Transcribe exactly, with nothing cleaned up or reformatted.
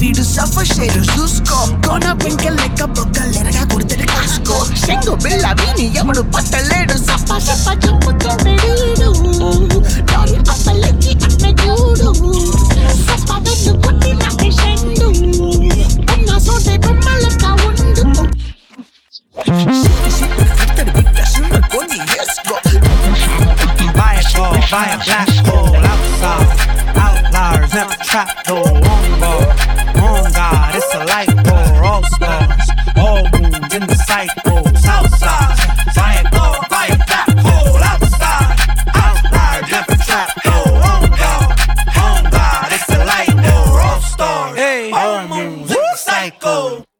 వీడు suffer share చూసుకో కోన పెంక లెక్క బొక్కలెరగా కొడుతుడు కాసుకో శంగు బిళ్ళ వీని ఎవడు పట్టలేడు సప్ప సప్ప చెప్పుతుండడు డోరు అప్పలెచ్చి అన్న చూడు సప్ప వెన్ను కొట్టి నాకు షెండు ఉన్న సోటే బొమ్మలక్క ఉండు Buy a ball, buy a black hole outside. Outliers never trap though. On God, on God, it's a light pole. All stars, all moons in the cycle. Southside, buy a ball, buy a black hole outside. Outliers never trap though. On God, on God, it's a light pole. All stars, all moons in the cycle.